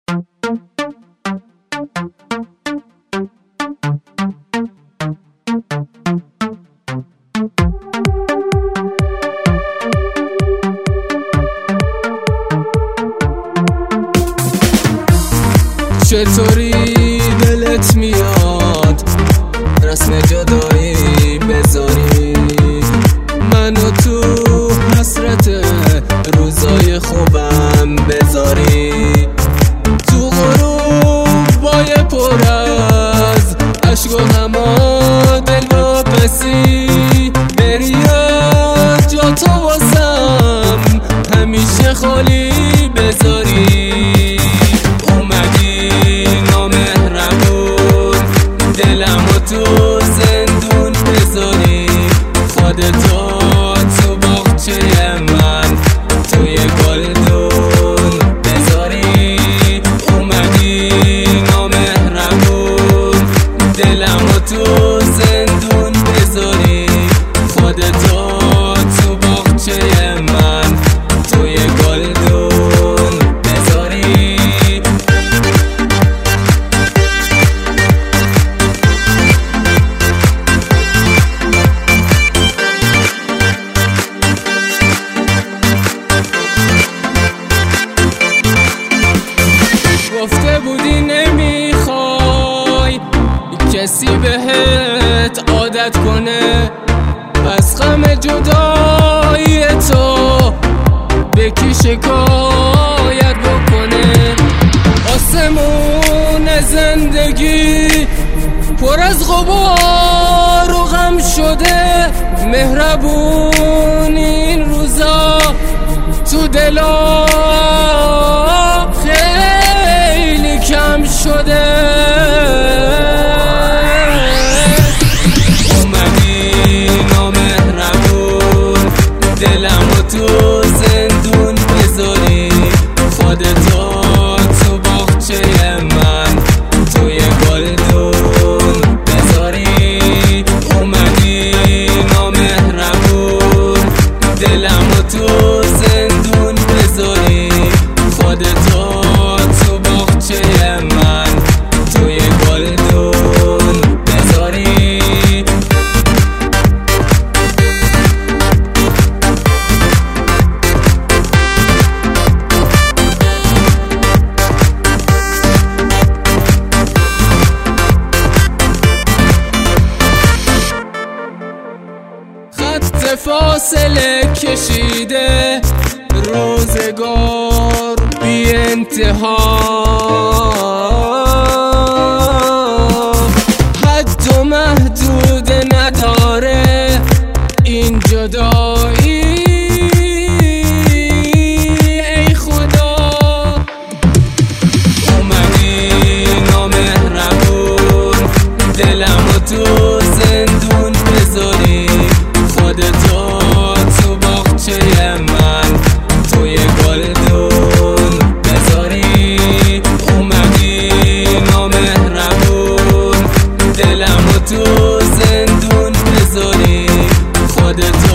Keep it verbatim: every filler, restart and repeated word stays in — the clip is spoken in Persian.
چطوری دلت میاد رسم جدایی بذاری منو تو حسرت روزای خوبم بذاری تو غروب بای پر از عشق و غما دل واپسی بری جا تو واسم همیشه خالی بذاری تو زندون بذاری خودتو تو باغچه من توی گلدون بذاری اومدی نامهربون دلمو تو زندون بذاری خودتو تو باغچه من توی گلدون بذاری گفته بودی نمیخوای کسی بهت عادت کنه پس غم جدایی تو به کی شکایت بکنه آسمون زندگی پر از غبار و غم شده مهربون این روزا تو دلا کم شده اومدی نامهربون دلمو تو زندون بذاری خودتو تو باغچه من توی گلدون بذاری اومدی نامهربون دلمو تو زندون بذاری خودتو تو باغچه من توی گلدون بذاری خط فاصله کشیده روزگار بی انتها حد و محدود نداره این جدایی ای خدا اومدی نامهربون دلمو تو زندون بذاری خودتو تو باغچه من توی گلدون بذاری اومدی نامهربون دلمو تو زندون بذاری خودتو